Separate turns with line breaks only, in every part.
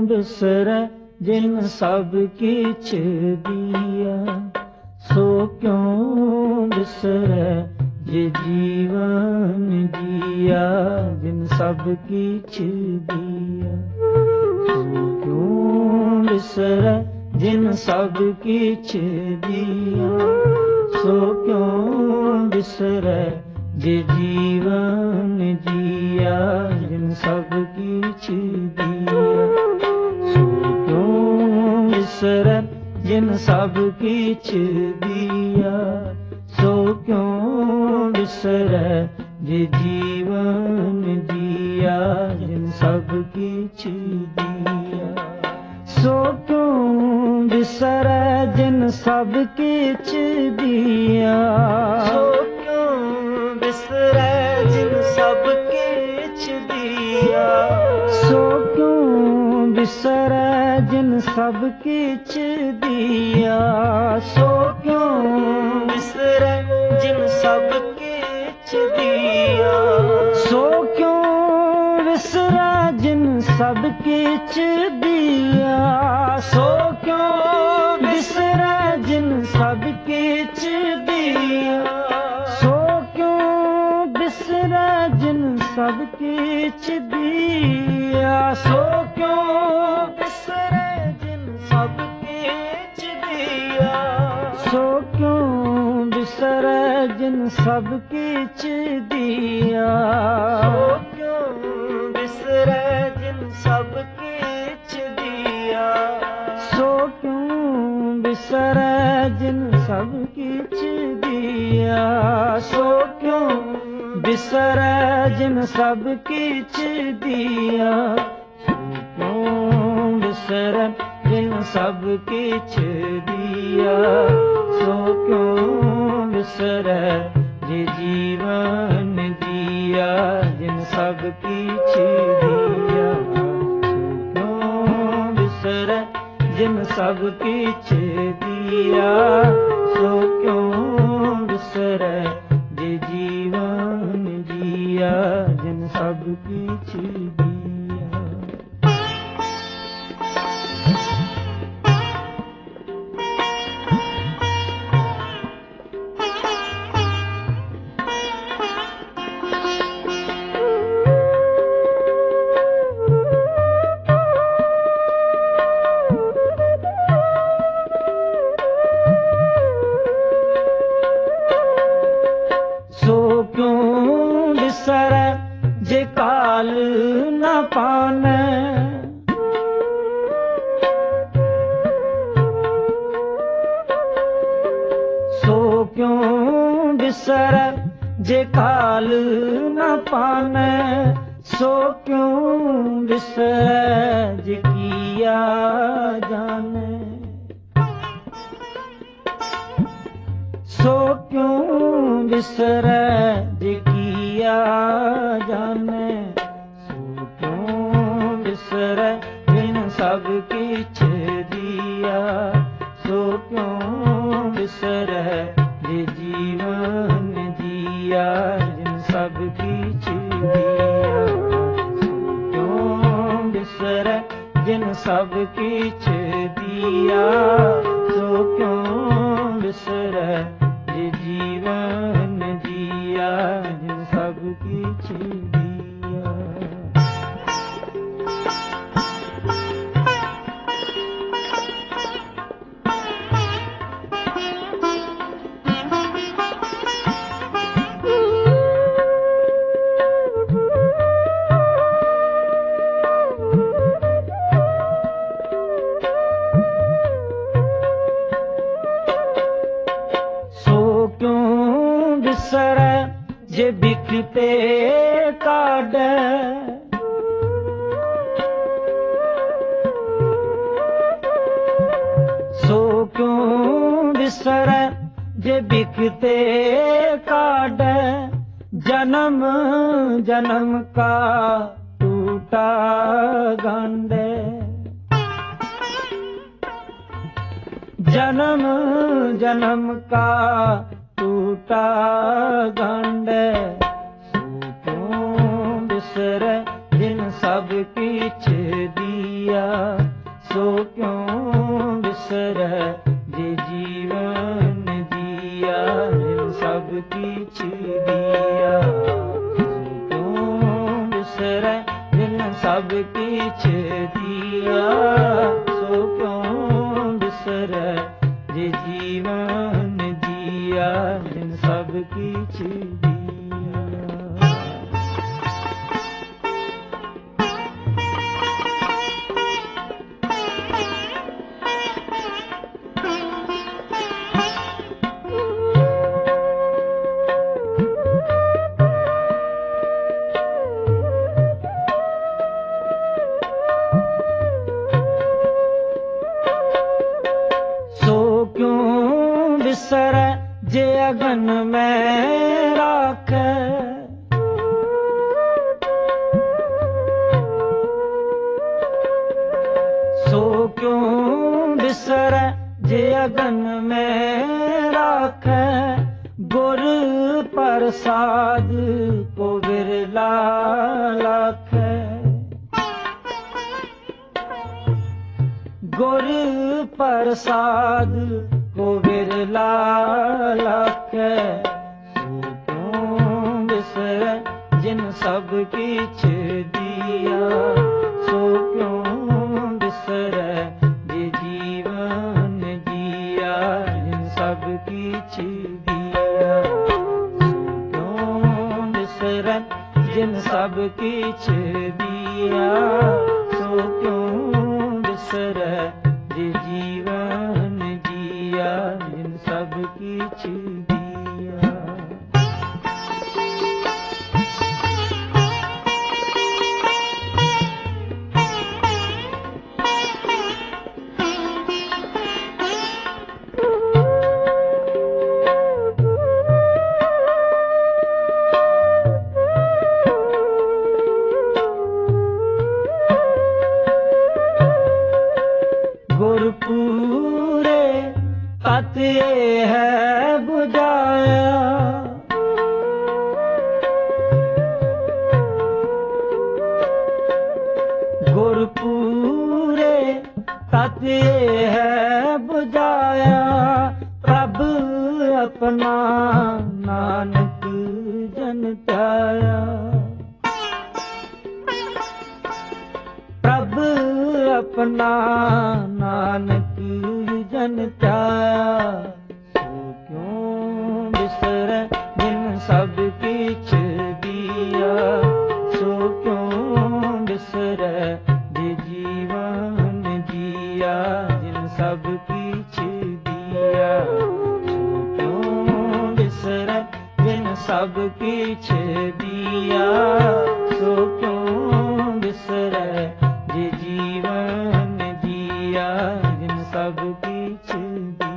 बिसरै जिन सब किछ दिया। सो क्यों बिसरै जे जीवन जिया जिन सब किछ दिया। सो क्यों बिसरै जिन सब किछ दिया। सो क्यों बिसरै जे जीवन जिया जिन सब किछ दिया। सो क्यों बिसरै जिन सब किछ दिया। सो क्यों बिसरै जे जीवन जिया जिन सब किछ दिया। सो क्यों बिसरै जिन सब किछ दिया। सो क्यों बिसरै जिन सब किछ दिया। सो क्यों बिसरै जिन सब किछ दिया। सो क्यों बिसरै जिन सब किछ दिया। सो क्यों बिसरै जिन सब किछ दिया। सो क्यों बिसरै जिन सब किछ दिया। सो क्यों बिसरै जिन सब किछ दिया। सो क्यों बिसरै जिन सब किछ दिया। सो क्यों बिसरै जिन सब किछ दिया। सो क्यों बिसरै जिन सब किछ दिया। सो क्यों बिसरै जिन सब किछ दिया। सो क्यों बिसरै जिन सब किछ दिया। सो क्यों बिसरै जिन सब किछ दिया। सो क्यों बिसरै जे जीवन जिया जिन सब किछ दिया। सो क्यों बिसरै जिन सब किछ दिया। सो क्यों बिसरै जे जीवन जिया जिन सब किछ दिया। सो क्यों बिसरै जे काल न पानै। सो क्यों बिसरै जे काल न पानै। सो क्यों बिसरै जे किया जानै। सो क्यों बिसरै जे किया जानै। सो क्यों बिसरै जिन सब किछ दिया। सो क्यों बिसरै जे जीवन जिया जिन सब किछ दिया। सो क्यों बिसरै जिन सब किछ दिया। सो क्यों बिसरै जे जीवन जिया जिन सब किछ दिया। सो क्यों बिसरै जे बिखते काढै। सो क्यों बिसरै जे बिखते काढै। जन्म जन्म का टूटा गंढ। जन्म जन्म का टूटा गंढ। सो क्यों बिसरै जिन सब किछ दिया। दिया, सो क्यों बिसरै जे जीवन दिया, जिन सब किछ दिया, सो क्यों बिसरै जिन सब किछ दिया, सो क्यों बिसरै जे जीवन दिया, जिन सब किछ दिया। बिसरै जे अगन में राखै, सो क्यों बिसरै जे अगन में राखै, गुर प्रसाद को बिरला लाखै, गुर प्रसाद को बिरला लाखै, सो क्यों बिसरै जिन सब किछ दिया, सो क्यों बिसरै जे जीवन दिया, जिन सब किछ दिया, सो क्यों बिसरै जिन सब किछ दिया, सो क्यों बिसरै जे जीवन दिया, जिन सब किछ दिया। गुरपुरे तत ये है बुझाया, गुरपुरे तत ये है बुझाया, प्रभु अपना नानक जन त्याया, प्रभु अपना नानक जन त्याया, सो क्यों बिसरै जिन सब किछ दिया, सो क्यों बिसरै जे जीवन दिया, जिन सब किछ दिया, सो क्यों बिसरै जिन सब किछ दिया, सो क्यों बिसरै जे जीवन दिया, जिन सब किछ दिया।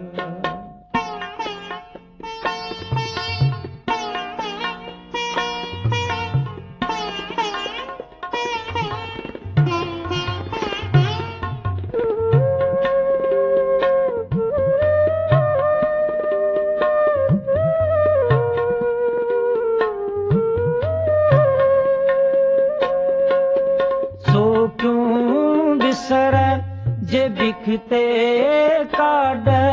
सो क्यों बिसरै जे बिखते काढै,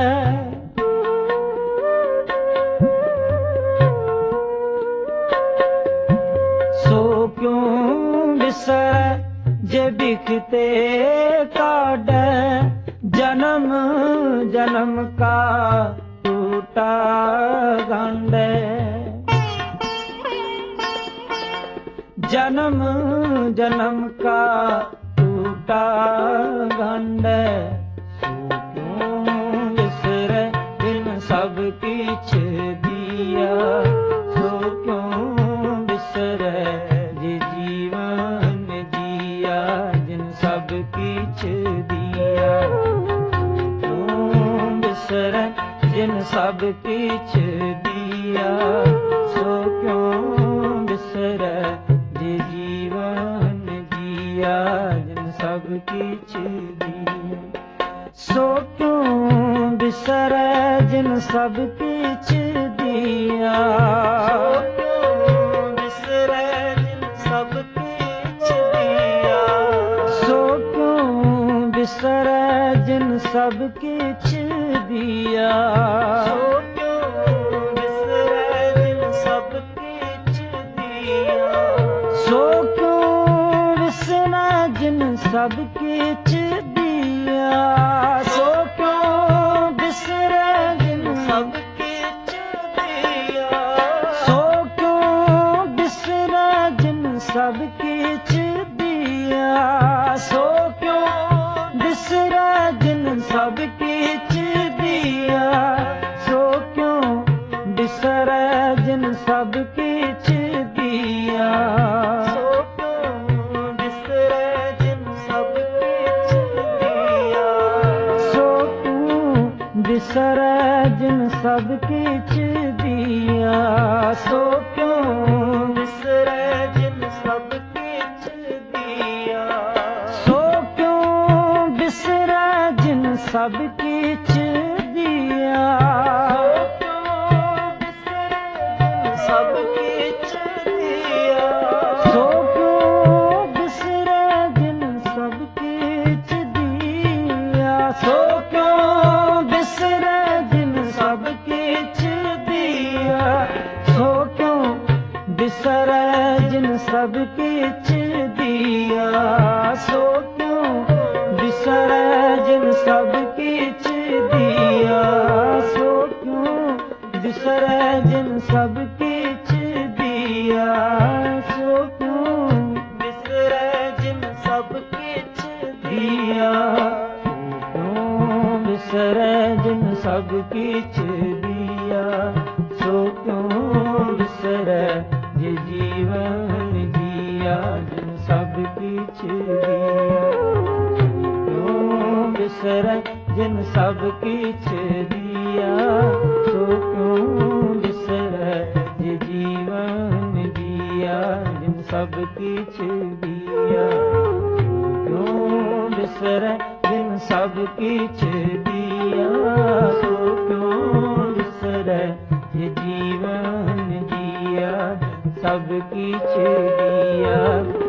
सो क्यों बिसरै जे बिखते काढै, जन्म जन्म का टूटा गंढ, जन्म जन्म का टूटा गंढ, सो क्यों बिसरै जिन सब किछ दिया, सो क्यों बिसरै जे जीवन दिया, जिन सब किछ दिया, सो क्यों बिसरै जिन सब किछ दिया, सो क्यों बिसरै जे जीवन दिया, जिन सब किछ दिया, सो क्यों बिसरै जिन सब किछ दिया, सो क्यों बिसरै जिन सब किछ दिया, सो क्यों सब किछ दिया।
सो क्यों बिसरै जिन सब किछ दिया।
सो क्यों बिसरै जिन सब किछ दिया। सो क्यों बिसरै जिन
सब किछ दिया।
सो क्यों बिसरै जिन सब किछ दिया। सो क्यों बिसरै जिन सब किछ दिया। सो क्यों बिसरै जिन सब किछ दिया।
सो क्यों बिसरै जिन सब किछ दिया।
सो क्यों बिसरै जिन सब किछ दिया। सो क्यों
बिसरै जिन सब किछ दिया।
सो क्यों बिसरै जिन सब किछ दिया।
सब किछ दिया।
सो क्यों बिसरै जिन सब किछ दिया। सो क्यों बिसरै जिन सब किछ दिया। सो क्यों बिसरै जिन सब किछ दिया। सो क्यों बिसरै जिन सब किछ दिया। सो क्यों बिसरै जिन सब किछ दिया। सो क्यों
बिसरै जिन सब किछ
दिया। सो क्यों बिसरै जिन सब किछ दिया। सो क्यों बिसरै जे जीवन जिया जिन सब किछ दिया। सो क्यों बिसरै जिन सब किछ दिया। सो क्यों बिसरै जे जीवन जिया जिन सब किछ दिया। सो क्यों बिसरै जिन सब किछ दिया। सो क्यों बिसरै जे जीवन जिया सब किछ दिया।